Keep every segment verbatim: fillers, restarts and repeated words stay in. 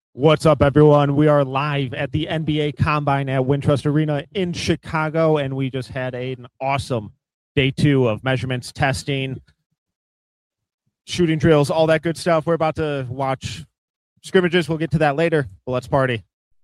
What's up, everyone? We are live at the N B A Combine at Wintrust Arena in Chicago, and we just had a, an awesome day two of measurements, testing, shooting drills, all that good stuff. We're about to watch scrimmages. We'll get to that later, but let's party.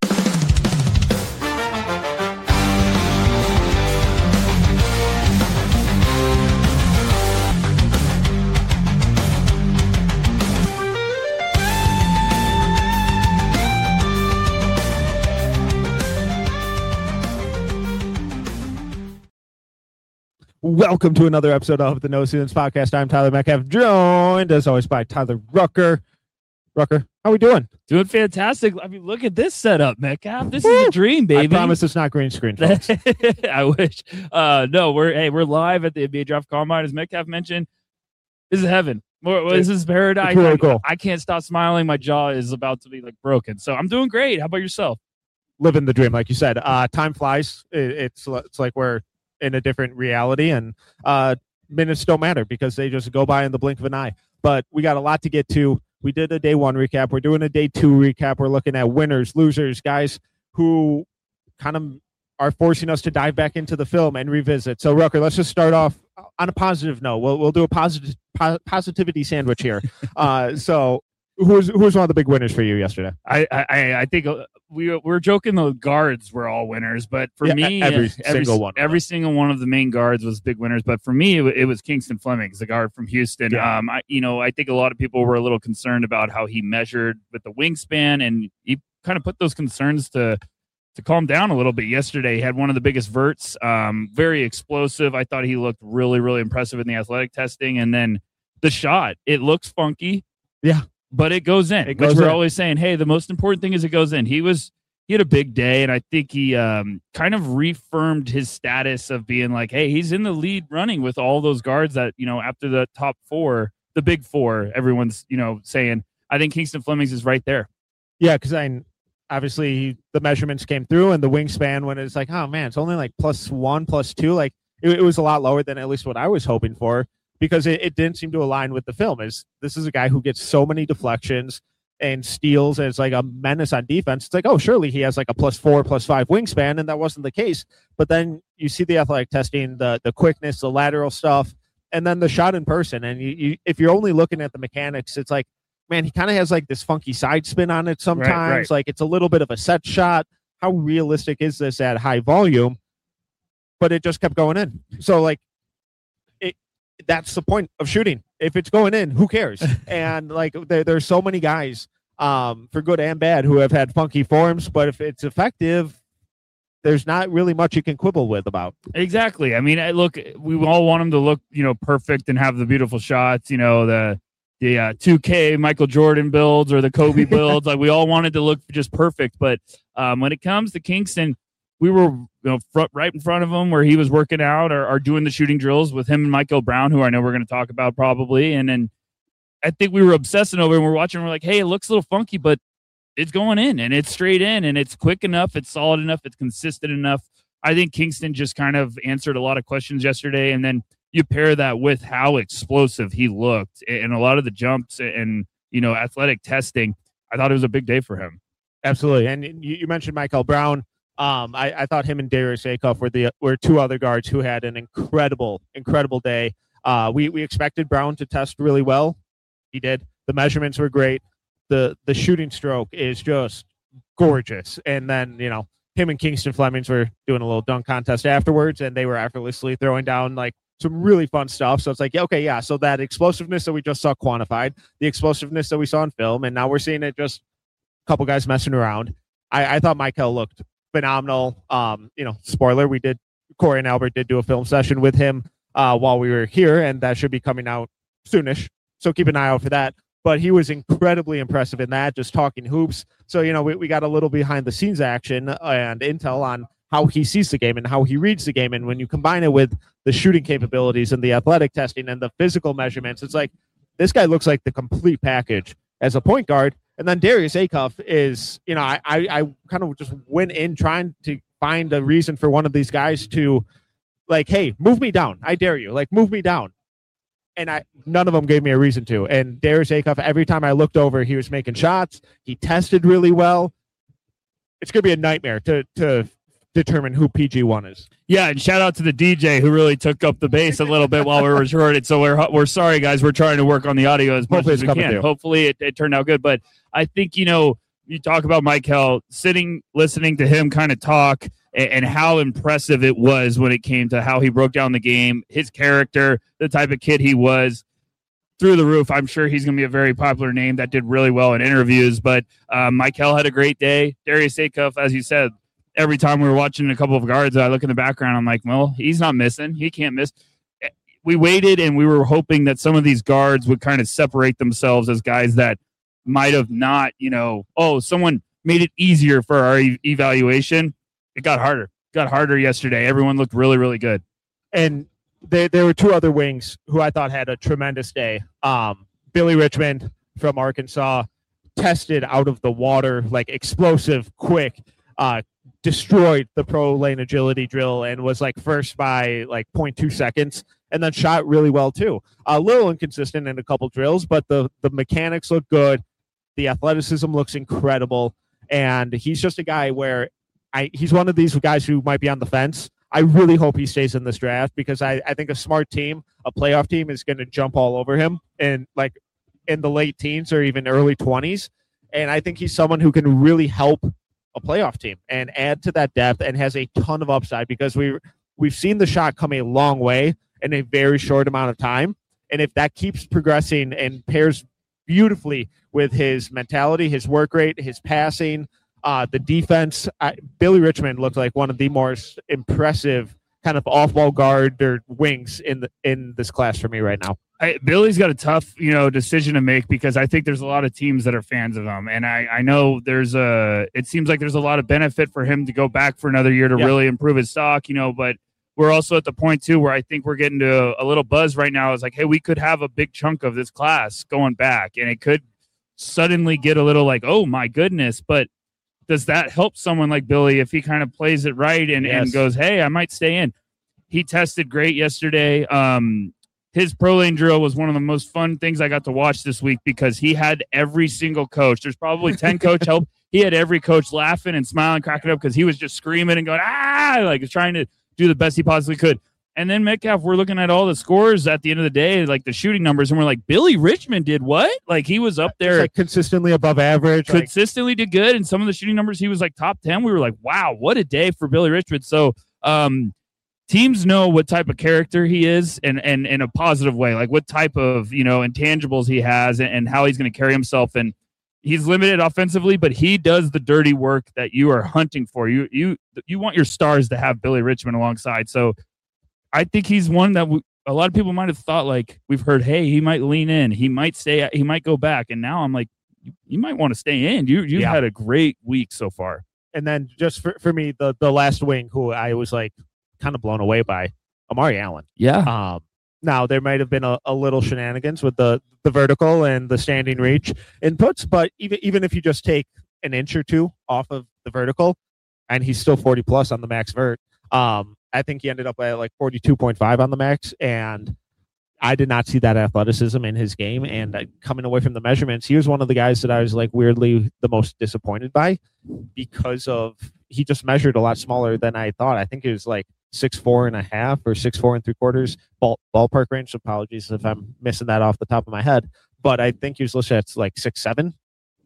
Welcome to another episode of the No Students Podcast. I'm Tyler Metcalf, joined as always by Tyler Rucker. Rucker, how we doing? Doing fantastic. I mean, look at this setup, Metcalf. This Woo! is a dream, baby. I promise it's not green screen, folks. I wish. Uh, no, we're hey, we're live at the N B A Draft Combine, as Metcalf mentioned. This is heaven. This is paradise. Really cool. I, I can't stop smiling. My jaw is about to be like broken. So I'm doing great. How about yourself? Living the dream, like you said. Uh, time flies. It, it's it's like we're in a different reality, and uh, minutes don't matter because they just go by in the blink of an eye. But we got a lot to get to. We did a day one recap. We're doing a day two recap. We're looking at winners, losers, guys who kind of are forcing us to dive back into the film and revisit. So, Rucker, let's just start off on a positive note. We'll we'll do a positive po- positivity sandwich here. uh, so, who's who's one of the big winners for you yesterday? I I, I think we we're joking the guards were all winners, but for yeah, me, every, every single one, every single one of the main guards was big winners. But for me, it, it was Kingston Flemings, the guard from Houston. Yeah. Um, I you know I think a lot of people were a little concerned about how he measured with the wingspan, and he kind of put those concerns to to calm down a little bit yesterday. He had one of the biggest verts, um, very explosive. I thought he looked really really impressive in the athletic testing, and then the shot, it looks funky. Yeah. But it goes in, it goes which we're in. always saying, hey, the most important thing is it goes in. He was, he had a big day, and I think he um, kind of reaffirmed his status of being like, hey, he's in the lead running with all those guards that, you know, after the top four, the big four, everyone's, you know, saying, I think Kingston Flemings is right there. Yeah, because I obviously the measurements came through, and the wingspan, when it's like, oh, man, it's only like plus one, plus two, like it, it was a lot lower than at least what I was hoping for. Because it, it didn't seem to align with the film. Is this is a guy who gets so many deflections and steals as like a menace on defense. It's like, oh, surely he has like a plus four, plus five wingspan, and that wasn't the case. But then you see the athletic testing, the the quickness, the lateral stuff, and then the shot in person. And you, you if you're only looking at the mechanics, it's like, man, he kind of has like this funky side spin on it sometimes. Right, right. Like it's a little bit of a set shot. How realistic is this at high volume? But it just kept going in. So like, that's the point of shooting. If it's going in, who cares? And like there, there's so many guys um, for good and bad who have had funky forms, but if it's effective, there's not really much you can quibble with about. Exactly. I mean, I look, we all want him to look, you know, perfect and have the beautiful shots, you know, the the uh, two K Michael Jordan builds or the Kobe builds. Like we all wanted to look just perfect. But um, when it comes to Kingston, we were, you know, front, right in front of him where he was working out or, or doing the shooting drills with him and Michael Brown, who I know we're going to talk about probably. And then I think we were obsessing over it, and we're watching. And we're like, hey, it looks a little funky, but it's going in, and it's straight in, and it's quick enough, it's solid enough, it's consistent enough. I think Kingston just kind of answered a lot of questions yesterday, and then you pair that with how explosive he looked and a lot of the jumps and, you know, athletic testing. I thought it was a big day for him. Absolutely. And you, you mentioned Michael Brown. Um, I, I thought him and Darius Acuff were the were two other guards who had an incredible, incredible day. Uh, we we expected Brown to test really well. He did. The measurements were great. The the shooting stroke is just gorgeous. And then, you know, him and Kingston Flemings were doing a little dunk contest afterwards, and they were effortlessly throwing down like some really fun stuff. So it's like, okay, yeah. So that explosiveness that we just saw quantified, the explosiveness that we saw in film, and now we're seeing it just a couple guys messing around. I, I thought Michael looked phenomenal. Um, you know, spoiler, we did, Corey and Albert did do a film session with him uh, while we were here, and that should be coming out soonish. So keep an eye out for that. But he was incredibly impressive in that, just talking hoops. So, you know, we, we got a little behind the scenes action and intel on how he sees the game and how he reads the game. And when you combine it with the shooting capabilities and the athletic testing and the physical measurements, it's like, this guy looks like the complete package as a point guard. And then Darius Acuff is, you know, I, I, I kind of just went in trying to find a reason for one of these guys to, like, hey, move me down. I dare you. Like, move me down. and I none of them gave me a reason to. And Darius Acuff, every time I looked over, he was making shots. He tested really well. It's going to be a nightmare to to determine who P G one is. Yeah, and shout out to the D J who really took up the bass a little bit while we were recording. So we're we're sorry, guys. We're trying to work on the audio as much Hopefully as we it's coming can. through. Hopefully it, it turned out good. But I think, you know, you talk about Michael, sitting, listening to him kind of talk and, and how impressive it was when it came to how he broke down the game, his character, the type of kid he was. Through the roof. I'm sure he's going to be a very popular name that did really well in interviews. But um, Michael had a great day. Darius Acuff, as you said, every time we were watching a couple of guards, I look in the background, I'm like, well, he's not missing. He can't miss. We waited, and we were hoping that some of these guards would kind of separate themselves as guys that might have not, you know, oh, someone made it easier for our e- evaluation. It got harder. It got harder yesterday. Everyone looked really, really good. And There, there were two other wings who I thought had a tremendous day. Um, Billy Richmond from Arkansas tested out of the water, like explosive, quick, uh, destroyed the pro lane agility drill and was like first by like zero point two seconds, and then shot really well too. A little inconsistent in a couple drills, but the, the mechanics look good. The athleticism looks incredible. And he's just a guy where I he's one of these guys who might be on the fence. I really hope he stays in this draft because I, I think a smart team, a playoff team, is going to jump all over him and like in the late teens or even early twenties. And I think he's someone who can really help a playoff team and add to that depth and has a ton of upside because we we've seen the shot come a long way in a very short amount of time. And if that keeps progressing and pairs beautifully with his mentality, his work rate, his passing, Uh, the defense, I, Billy Richmond looked like one of the most impressive kind of off-ball guard or wings in the, in this class for me right now. I, Billy's got a tough, you know, decision to make because I think there's a lot of teams that are fans of him, and I, I know there's a. It seems like there's a lot of benefit for him to go back for another year to yeah. really improve his stock, you know. But we're also at the point too where I think we're getting to a, a little buzz right now. It's like, hey, we could have a big chunk of this class going back, and it could suddenly get a little like, oh my goodness, but. Does that help someone like Billy if he kind of plays it right and, yes. and goes, hey, I might stay in? He tested great yesterday. Um, his pro lane drill was one of the most fun things I got to watch this week because he had every single coach. There's probably ten coach help. He had every coach laughing and smiling, cracking up because he was just screaming and going, ah, like trying to do the best he possibly could. And then Metcalf, we're looking at all the scores at the end of the day, like the shooting numbers, and we're like, Billy Richmond did what? Like he was up there like consistently above average, consistently like- did good. And some of the shooting numbers, he was like top ten. We were like, wow, what a day for Billy Richmond. So um, teams know what type of character he is, and and in a positive way, like what type of you know intangibles he has, and, and how he's going to carry himself. And he's limited offensively, but he does the dirty work that you are hunting for. You you you want your stars to have Billy Richmond alongside. So. I think he's one that we, a lot of people might have thought like we've heard, hey, he might lean in, he might stay, he might go back, and now I'm like, you, you might want to stay in. You you've yeah. had a great week so far. And then just for, for me, the the last wing who I was like kind of blown away by, Amari Allen. Yeah. Um. Now there might have been a, a little shenanigans with the the vertical and the standing reach inputs, but even even if you just take an inch or two off of the vertical, and he's still forty plus on the max vert. Um. I think he ended up at like forty-two point five on the max, and I did not see that athleticism in his game. And uh, coming away from the measurements, he was one of the guys that I was like weirdly the most disappointed by because of he just measured a lot smaller than I thought. I think it was like six four and a half or six four and three quarters ball, ballpark range. So apologies if I'm missing that off the top of my head, but I think he was listed at like six seven.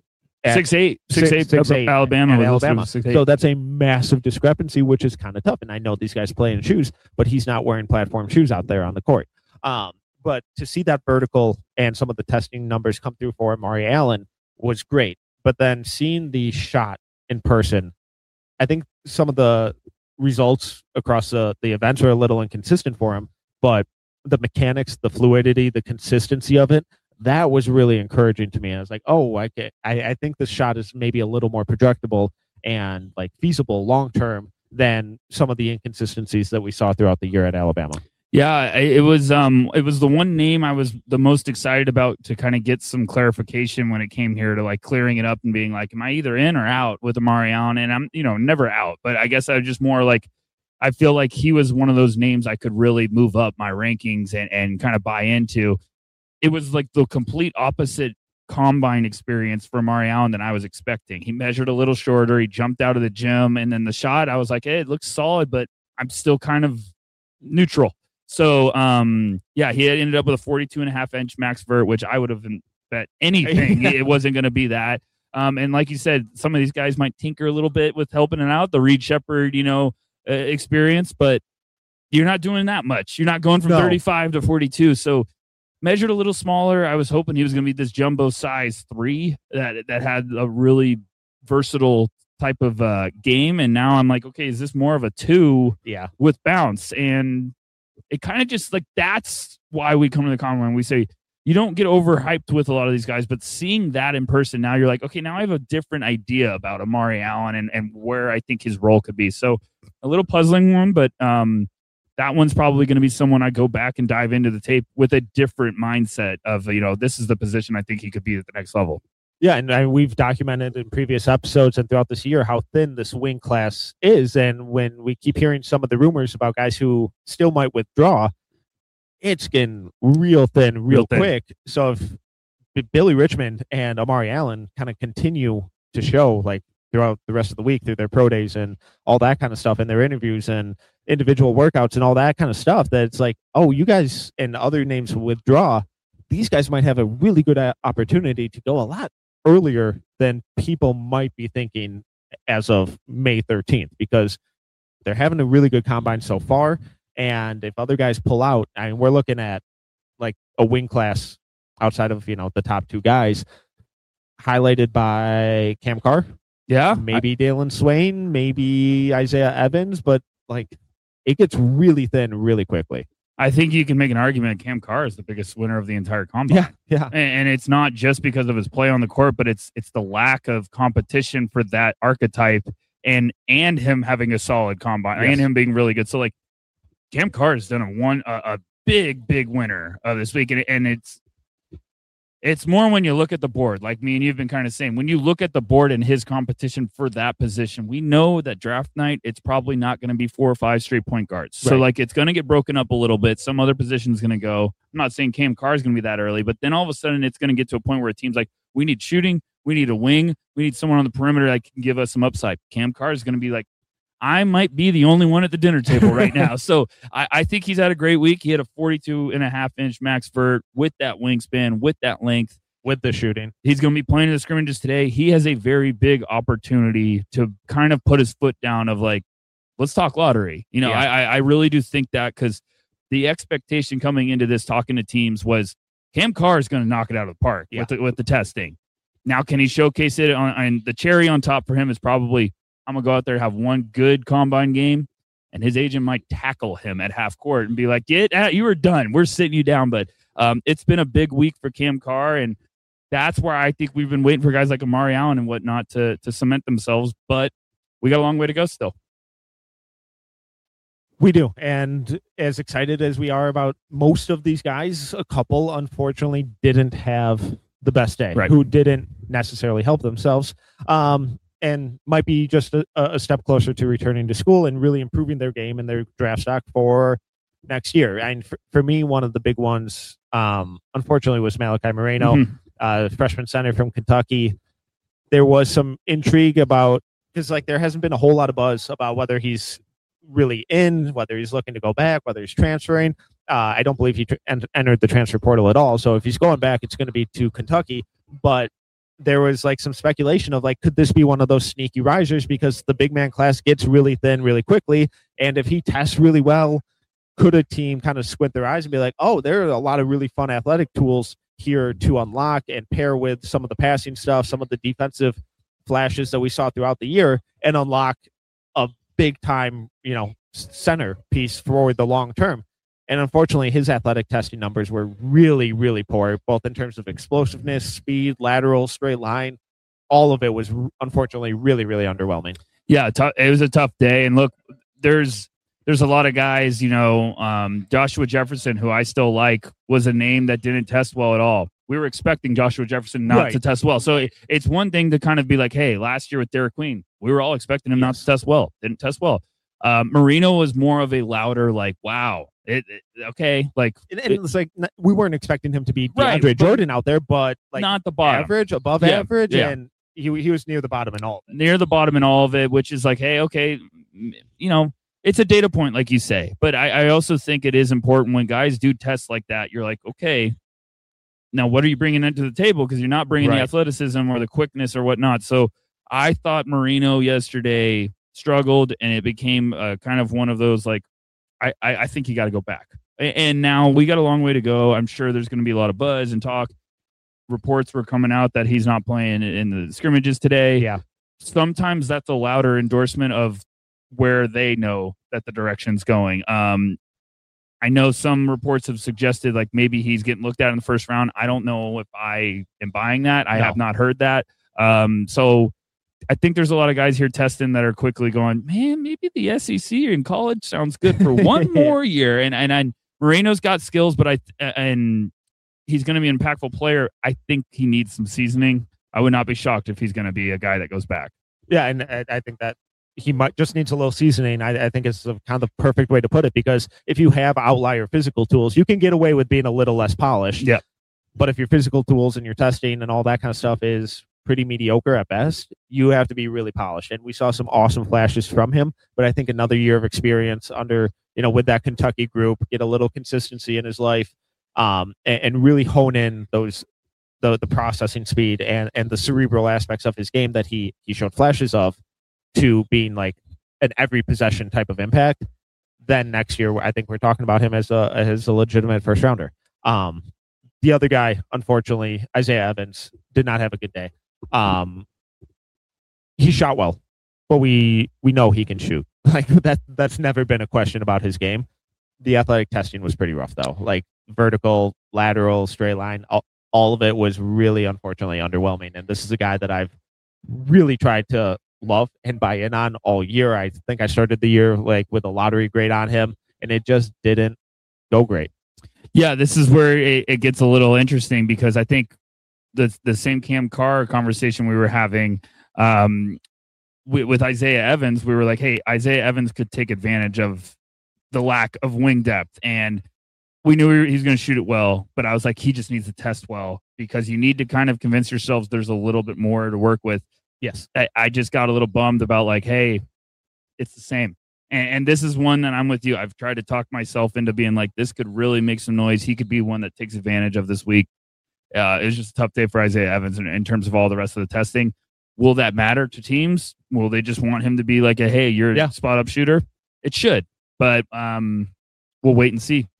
Six eight, six, six eight, six, eight, Alabama, Alabama. Six, so that's a massive discrepancy, which is kind of tough. And I know these guys play in shoes, but he's not wearing platform shoes out there on the court. Um, but to see that vertical and some of the testing numbers come through for Amari Allen was great. But then seeing the shot in person, I think some of the results across the, the events are a little inconsistent for him. But the mechanics, the fluidity, the consistency of it. That was really encouraging to me. I was like, oh, I, can, I I think this shot is maybe a little more projectable and like feasible long term than some of the inconsistencies that we saw throughout the year at Alabama. Yeah, it was um it was the one name I was the most excited about to kind of get some clarification when it came here to like clearing it up and being like, am I either in or out with Amari Allen? And I'm, you know, never out, but I guess I was just more like I feel like he was one of those names I could really move up my rankings and, and kind of buy into. It was like the complete opposite combine experience for Amari Allen than I was expecting. He measured a little shorter. He jumped out of the gym, and then the shot, I was like, hey, it looks solid, but I'm still kind of neutral. So, um, yeah, he had ended up with a forty-two and a half inch max vert, which I would have bet anything it wasn't going to be that. Um, and like you said, some of these guys might tinker a little bit with helping it out, the Reed Shepherd, you know, uh, experience, but you're not doing that much. You're not going from no. thirty-five to forty-two. So measured a little smaller. I was hoping he was going to be this jumbo size three that, that had a really versatile type of uh, game. And now I'm like, okay, is this more of a two yeah. with bounce? And it kind of just like, that's why we come to the combine. We say, you don't get overhyped with a lot of these guys, but seeing that in person now, you're like, okay, now I have a different idea about Amari Allen and, and where I think his role could be. So a little puzzling one, but um, that one's probably going to be someone I go back and dive into the tape with a different mindset of, you know, this is the position I think he could be at the next level. Yeah, and, and we've documented in previous episodes and throughout this year how thin this wing class is. And when we keep hearing some of the rumors about guys who still might withdraw, it's getting real thin real, real thin. quick. So if Billy Richmond and Amari Allen kind of continue to show like throughout the rest of the week through their pro days and all that kind of stuff and their interviews and individual workouts and all that kind of stuff, that it's like, oh, you guys and other names withdraw, these guys might have a really good opportunity to go a lot earlier than people might be thinking as of May thirteenth, because they're having a really good combine so far. And if other guys pull out, I mean, we're looking at like a wing class outside of, you know, the top two guys highlighted by Cam Carr. Yeah. Maybe I, Dalen Swain, maybe Isaiah Evans, but like it gets really thin really quickly. I think you can make an argument Cam Carr is the biggest winner of the entire combine. Yeah. Yeah. And, and it's not just because of his play on the court, but it's it's the lack of competition for that archetype and and him having a solid combine yes. and him being really good. So like Cam Carr has done a one a, a big big winner of this week, and, and it's it's more when you look at the board, like me and you've been kind of saying. When you look at the board and his competition for that position, we know that draft night it's probably not going to be four or five straight point guards. Right. So like it's going to get broken up a little bit. Some other position's going to go. I'm not saying Cam Carr is going to be that early, but then all of a sudden it's going to get to a point where a team's like, we need shooting, we need a wing, we need someone on the perimeter that can give us some upside. Cam Carr is going to be like, I might be the only one at the dinner table right now. So I, I think he's had a great week. He had a forty-two and a half inch max vert with that wingspan, with that length, with the shooting. He's going to be playing in the scrimmages today. He has a very big opportunity to kind of put his foot down of like, let's talk lottery. You know, yeah. I, I really do think that because the expectation coming into this talking to teams was Cam Carr is going to knock it out of the park yeah. with, the, with the testing. Now, can he showcase it on, on the cherry on top for him is probably, I'm going to go out there, have one good combine game, and his agent might tackle him at half court and be like, get out, you were done. We're sitting you down. But um, it's been a big week for Cam Carr, and that's where I think we've been waiting for guys like Amari Allen and whatnot to, to cement themselves. But we got a long way to go still. We do. And as excited as we are about most of these guys, a couple, unfortunately, didn't have the best day, right. who didn't necessarily help themselves. Um, and might be just a, a step closer to returning to school and really improving their game and their draft stock for next year. And for, for me, one of the big ones, um, unfortunately, was Malachi Moreno, mm-hmm. uh, freshman center from Kentucky. There was some intrigue about, because like there hasn't been a whole lot of buzz about whether he's really in, whether he's looking to go back, whether he's transferring. Uh, I don't believe he tr- en- entered the transfer portal at all. So if he's going back, it's going to be to Kentucky. But there was like some speculation of like, could this be one of those sneaky risers because the big man class gets really thin really quickly. And if he tests really well, could a team kind of squint their eyes and be like, oh, there are a lot of really fun athletic tools here to unlock and pair with some of the passing stuff, some of the defensive flashes that we saw throughout the year and unlock a big time, you know, center piece for the long term. And unfortunately, his athletic testing numbers were really, really poor, both in terms of explosiveness, speed, lateral, straight line. All of it was, unfortunately, really, really underwhelming. Yeah, t- it was a tough day. And look, there's there's a lot of guys, you know, um, Joshua Jefferson, who I still like, was a name that didn't test well at all. We were expecting Joshua Jefferson not right. to test well. So it, it's one thing to kind of be like, hey, last year with Derek Queen, we were all expecting him yes. not to test well. Didn't test well. Uh, Marino was more of a louder, like, wow, it, it okay, like, and, and it, it's like n- we weren't expecting him to be Right, DeAndre but Jordan out there, but like not the bottom, average, above Yeah, average, yeah. and he he was near the bottom in all of it. near the bottom in all of it, which is like, hey, okay, m- you know, it's a data point, like you say. But I, I also think it is important when guys do tests like that. You're like, okay, now what are you bringing into the table? Because you're not bringing the Right. athleticism or the quickness or whatnot. So I thought Marino yesterday struggled, and it became uh, kind of one of those like, I, I, I think you got to go back. A- And now we got a long way to go. I'm sure there's going to be a lot of buzz and talk. Reports were coming out that he's not playing in the scrimmages today. Yeah. Sometimes that's a louder endorsement of where they know that the direction's going. Um, I know some reports have suggested like maybe he's getting looked at in the first round. I don't know if I am buying that. I No. have not heard that. Um, so I think there's a lot of guys here testing that are quickly going, man, maybe the S E C in college sounds good for one Yeah. more year. And and I, Moreno's got skills, but I and he's going to be an impactful player. I think he needs some seasoning. I would not be shocked if he's going to be a guy that goes back. Yeah, and I, I think that he might just needs a little seasoning. I, I think it's a, kind of the perfect way to put it, because if you have outlier physical tools, you can get away with being a little less polished. Yep. But if your physical tools and your testing and all that kind of stuff is pretty mediocre at best, you have to be really polished. And we saw some awesome flashes from him, but I think another year of experience under, you know, with that Kentucky group, get a little consistency in his life, um, and, and really hone in those the the processing speed and and the cerebral aspects of his game that he he showed flashes of, to being like an every possession type of impact. Then next year, I think we're talking about him as a as a legitimate first rounder. Um, the other guy, unfortunately, Isaiah Evans, did not have a good day. Um, he shot well, but we we know he can shoot. Like that that's never been a question about his game. The athletic testing was pretty rough though. Like vertical, lateral, straight line, all, all of it was really unfortunately underwhelming. And this is a guy that I've really tried to love and buy in on all year. I think I started the year like with a lottery grade on him, and it just didn't go great. Yeah, this is where it, it gets a little interesting, because I think the the same Cam Carr conversation we were having um, with, with Isaiah Evans, we were like, hey, Isaiah Evans could take advantage of the lack of wing depth, and we knew he was going to shoot it well, but I was like, he just needs to test well, because you need to kind of convince yourselves there's a little bit more to work with. Yes. I, I just got a little bummed about like, hey, it's the same. And, and this is one that I'm with you. I've tried to talk myself into being like, this could really make some noise. He could be one that takes advantage of this week. Uh, it was just a tough day for Isaiah Evans in, in terms of all the rest of the testing. Will that matter to teams? Will they just want him to be like a, hey, you're Yeah. a spot up shooter? It should, but um, we'll wait and see.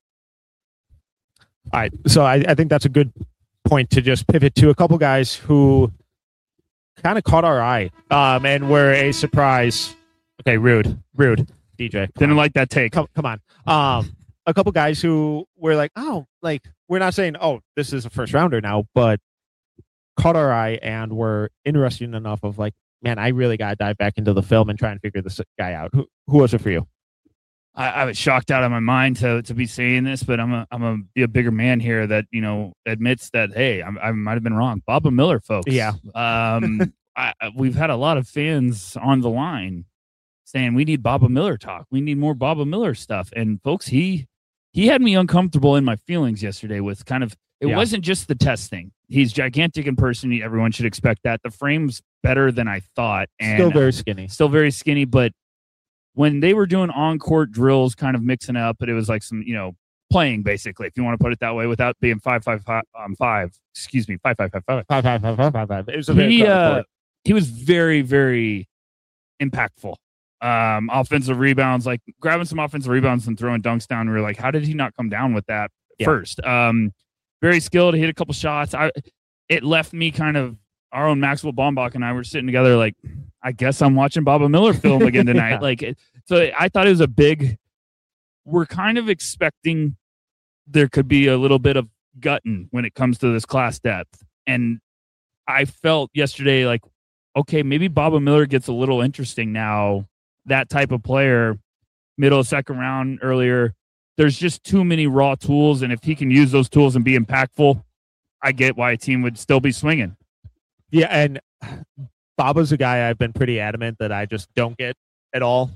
All right. So I, I think that's a good point to just pivot to a couple guys who kind of caught our eye um, and were a surprise. Okay, rude, rude, D J. Didn't like that take. Come, come on. Um, a couple guys who were like, oh, like we're not saying, oh, this is a first rounder now, but caught our eye and were interesting enough of like, man, I really got to dive back into the film and try and figure this guy out. Who, who was it for you? I, I was shocked out of my mind to to be saying this, but I'm a I'm a be a bigger man here that you know admits that hey, I, I might have been wrong. Baba Miller, folks. Yeah. Um, I, we've had a lot of fans on the line saying we need Baba Miller talk. We need more Baba Miller stuff. And folks, he he had me uncomfortable in my feelings yesterday with kind of. It Yeah. wasn't just the testing. He's gigantic in person. Everyone should expect that. The frame's better than I thought, and Still very skinny. still very skinny, but when they were doing on-court drills, kind of mixing up, but it was like some, you know, playing basically, if you want to put it that way, without being five, five, five, um, five. Excuse me, five, five, five, five. Five, five, five, five, five, five. It was a very He, crowded uh, court. he was very, very impactful. Um, offensive rebounds, like grabbing some offensive rebounds and throwing dunks down. We were like, how did he not come down with that Yeah. first? Um, very skilled. Hit a couple shots. I it left me kind of. Our own Maxwell Baumbach and I were sitting together like, I guess I'm watching Baba Miller film again tonight. Yeah. Like, it- so I thought it was a big, we're kind of expecting there could be a little bit of gutting when it comes to this class depth. And I felt yesterday like, okay, maybe Baba Miller gets a little interesting now. That type of player, middle of second round earlier, there's just too many raw tools. And if he can use those tools and be impactful, I get why a team would still be swinging. Yeah, and Baba's a guy I've been pretty adamant that I just don't get at all.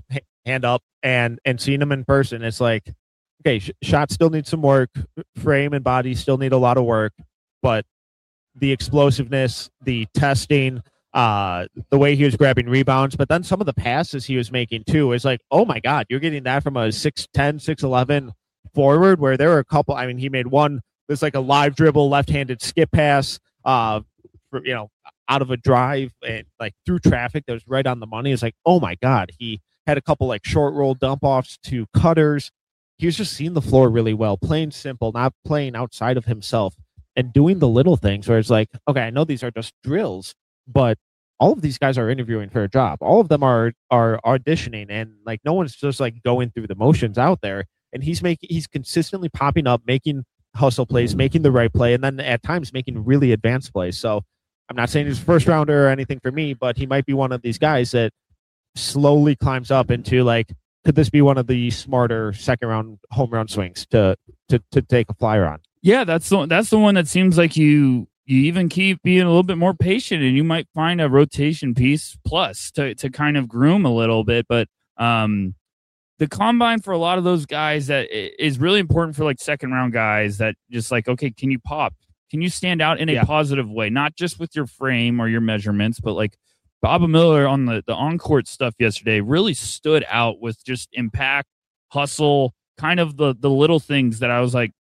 hand up and and seeing him in person, it's like, okay, sh- shots still need some work, frame and body still need a lot of work, but the explosiveness, the testing, uh, the way he was grabbing rebounds, but then some of the passes he was making too is like, oh my God, you're getting that from a six ten, six eleven forward, where there were a couple. I mean, he made one, there's like a live dribble, left-handed skip pass, uh, for, you know, out of a drive and like through traffic that was right on the money. It's like, oh my God, he had a couple like short roll dump offs to cutters. He was just seeing the floor really well, playing simple, not playing outside of himself, and doing the little things where it's like, okay, I know these are just drills, but all of these guys are interviewing for a job. All of them are are auditioning, and like no one's just like going through the motions out there. And he's making he's consistently popping up, making hustle plays, making the right play, and then at times making really advanced plays. So I'm not saying he's a first rounder or anything for me, but he might be one of these guys that slowly climbs up into like, could this be one of the smarter second round home run swings to to to take a flyer on? Yeah, that's the that's the one that seems like you you even keep being a little bit more patient, and you might find a rotation piece plus to to kind of groom a little bit. But um, the combine for a lot of those guys that is really important for like second round guys that just like, okay, can you pop? Can you stand out in a yeah. positive way, not just with your frame or your measurements, but like Bob Miller on the the on court stuff yesterday really stood out with just impact, hustle, kind of the the little things that I was like,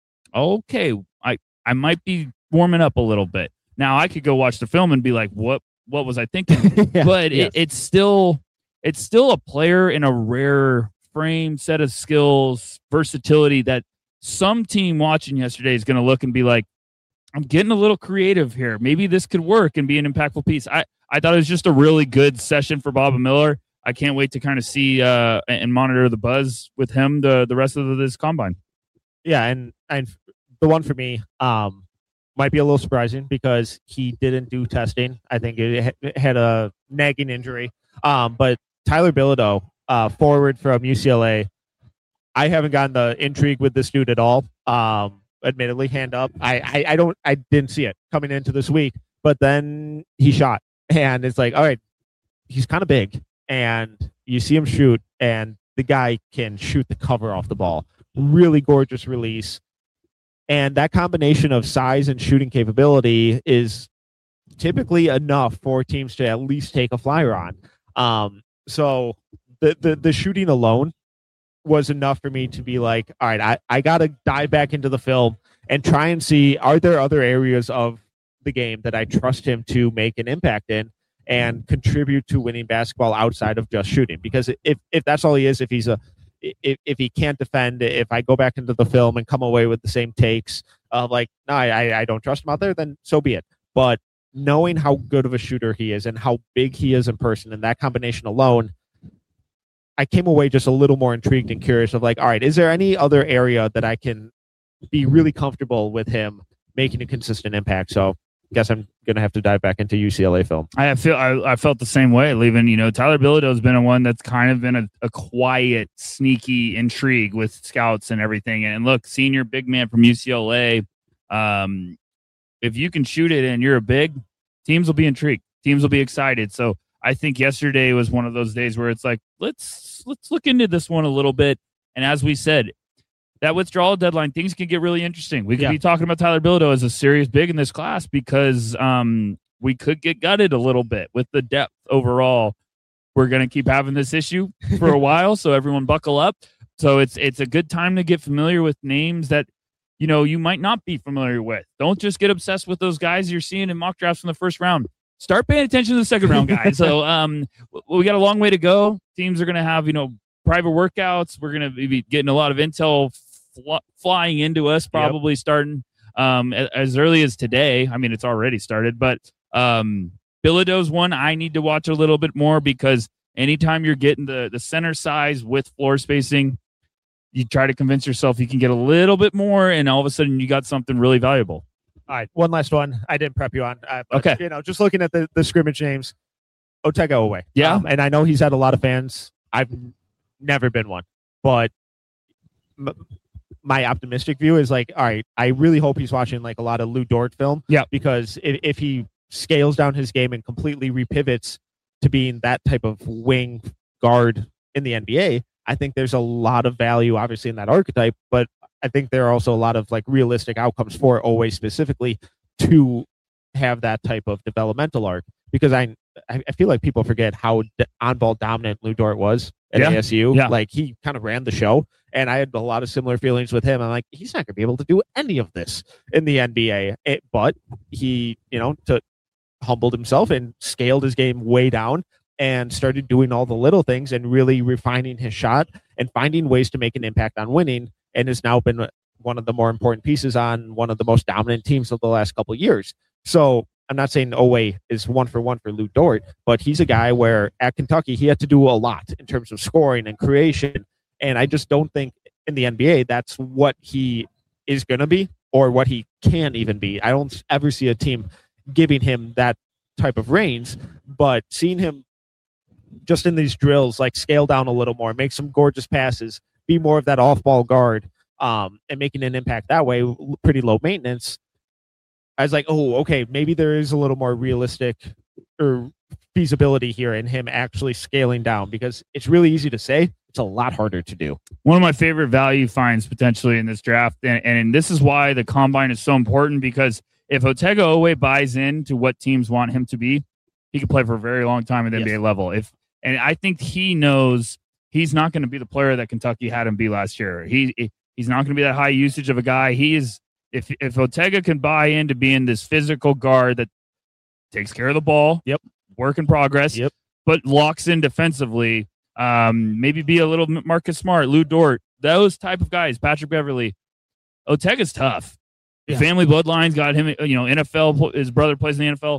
okay, I, I might be warming up a little bit. Now I could go watch the film and be like, what what was I thinking? yeah, but yes. it, it's still it's still a player in a rare frame, set of skills, versatility that some team watching yesterday is going to look and be like, I'm getting a little creative here. Maybe this could work and be an impactful piece. I, I thought it was just a really good session for Bob Miller. I can't wait to kind of see uh, and monitor the buzz with him the, the rest of this combine. Yeah, and and the one for me um, might be a little surprising because he didn't do testing. I think it had a nagging injury. Um, but Tyler Bilodeau, uh, forward from U C L A, I haven't gotten the intrigue with this dude at all. Um, admittedly, hand up. I, I, I don't I didn't see it coming into this week, but then he shot, and it's like, all right, he's kind of big, and you see him shoot, and the guy can shoot the cover off the ball. Really gorgeous release. And that combination of size and shooting capability is typically enough for teams to at least take a flyer on. Um, so the, the, the shooting alone was enough for me to be like, all right, I, I got to dive back into the film and try and see, are there other areas of the game that I trust him to make an impact in and contribute to winning basketball outside of just shooting? Because if, if that's all he is, if he's a, If, if he can't defend, if I go back into the film and come away with the same takes of like, no, I, I don't trust him out there, then so be it. But knowing how good of a shooter he is and how big he is in person, and that combination alone, I came away just a little more intrigued and curious of like, all right, is there any other area that I can be really comfortable with him making a consistent impact? So I guess I'm going to have to dive back into U C L A film. I feel I, I felt the same way, leaving, you know, Tyler Bilodeau has been a one that's kind of been a, a quiet, sneaky intrigue with scouts and everything. And look, senior big man from U C L A, um, if you can shoot it and you're a big, teams will be intrigued. Teams will be excited. So I think yesterday was one of those days where it's like, let's let's look into this one a little bit. And as we said, that withdrawal deadline, things can get really interesting. We could yeah. be talking about Tyler Bilodeau as a serious big in this class because um, we could get gutted a little bit with the depth overall. We're going to keep having this issue for a while, so everyone buckle up. So it's it's a good time to get familiar with names that, you know, you might not be familiar with. Don't just get obsessed with those guys you're seeing in mock drafts in the first round. Start paying attention to the second round guys. So um, we got a long way to go. Teams are going to have, you know, private workouts. We're going to be getting a lot of intel fl- flying into us, probably yep. starting um, as early as today. I mean, it's already started, but um, Bilodeau's one I need to watch a little bit more because anytime you're getting the, the center size with floor spacing, you try to convince yourself you can get a little bit more, and all of a sudden you got something really valuable. All right, one last one. I didn't prep you on. Uh, but, okay. You know, just looking at the, the scrimmage names, Otega Oweh. Yeah. Um, and I know he's had a lot of fans. I've never been one. But m- my optimistic view is like, all right, I really hope he's watching like a lot of Lou Dort film. Yeah. Because if, if he scales down his game and completely repivots to being that type of wing guard in the N B A, I think there's a lot of value, obviously, in that archetype, but I think there are also a lot of like realistic outcomes for Oweh specifically to have that type of developmental arc. Because I I feel like people forget how on-ball dominant Lou Dort was at yeah. A S U. Yeah. Like, he kind of ran the show, and I had a lot of similar feelings with him. I'm like, he's not going to be able to do any of this in the N B A. It, but he, you know, to, humbled himself and scaled his game way down and started doing all the little things and really refining his shot and finding ways to make an impact on winning, and has now been one of the more important pieces on one of the most dominant teams of the last couple of years. So I'm not saying Oweh is one for one for Lou Dort, but he's a guy where at Kentucky he had to do a lot in terms of scoring and creation, and I just don't think in the N B A that's what he is going to be or what he can even be. I don't ever see a team giving him that type of reins, but seeing him just in these drills, like, scale down a little more, make some gorgeous passes, be more of that off-ball guard, um, and making an impact that way, pretty low maintenance. I was like, oh, okay, maybe there is a little more realistic or feasibility here in him actually scaling down, because it's really easy to say. It's a lot harder to do. One of my favorite value finds potentially in this draft, and, and this is why the combine is so important, because if Otega Oweh buys into what teams want him to be, he can play for a very long time at the yes. N B A level. If and I think he knows he's not going to be the player that Kentucky had him be last year. He he's not going to be that high usage of a guy. He is if if Otega can buy into being this physical guard that takes care of the ball, yep, work in progress, yep, but locks in defensively. Um, maybe be a little Marcus Smart, Lou Dort, those type of guys. Patrick Beverly, Otega's tough. Yeah. Family bloodlines got him. You know, N F L. His brother plays in the N F L.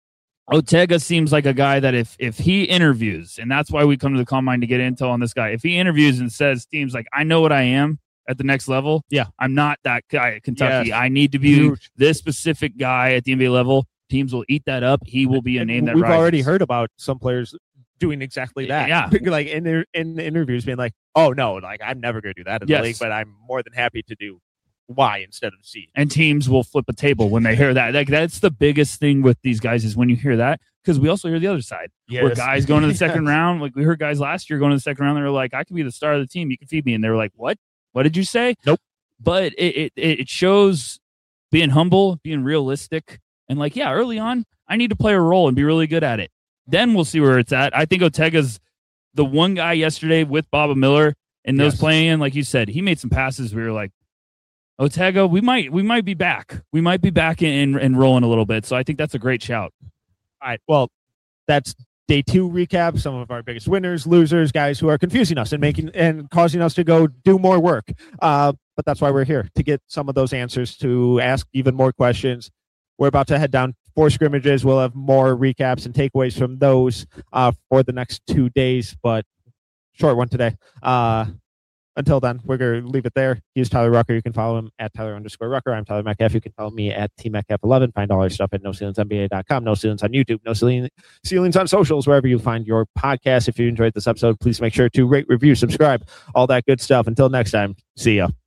Otega seems like a guy that if if he interviews, and that's why we come to the combine to get intel on this guy. If he interviews and says teams like, I know what I am at the next level. Yeah, I'm not that guy at Kentucky. Yes. I need to be Huge. this specific guy at the N B A level. Teams will eat that up. He will be a name that we've rises. already heard about some players doing exactly that. Yeah, like in their in the interviews, being like, "Oh no, like I'm never going to do that in yes. the league, but I'm more than happy to do Y instead of C." And teams will flip a table when they hear that. Like, that's the biggest thing with these guys is when you hear that, because we also hear the other side yes. where guys going to the second yes. round. Like, we heard guys last year going to the second round. They were like, "I could be the star of the team. You can feed me." And they were like, "What? What did you say?" Nope. But it it it shows being humble, being realistic, and like, yeah, early on, I need to play a role and be really good at it. Then we'll see where it's at. I think Otega's the one guy yesterday with Baba Miller and those yes. playing in, like you said, he made some passes. We were like, Otega, we might we might be back. We might be back in and rolling a little bit. So I think that's a great shout. All right. Well, that's day two recap. Some of our biggest winners, losers, guys who are confusing us and making and causing us to go do more work. Uh, but that's why we're here, to get some of those answers, to ask even more questions. We're about to head down four scrimmages. We'll have more recaps and takeaways from those uh, for the next two days, but short one today. Uh, until then, we're going to leave it there. He's Tyler Rucker. You can follow him at Tyler underscore Rucker. I'm Tyler Metcalf. You can follow me at T Metcalf eleven. Find all our stuff at no ceilings N B A dot com. No Ceilings on YouTube. No Ceilings, ceilings on socials, wherever you find your podcast. If you enjoyed this episode, please make sure to rate, review, subscribe, all that good stuff. Until next time, see ya.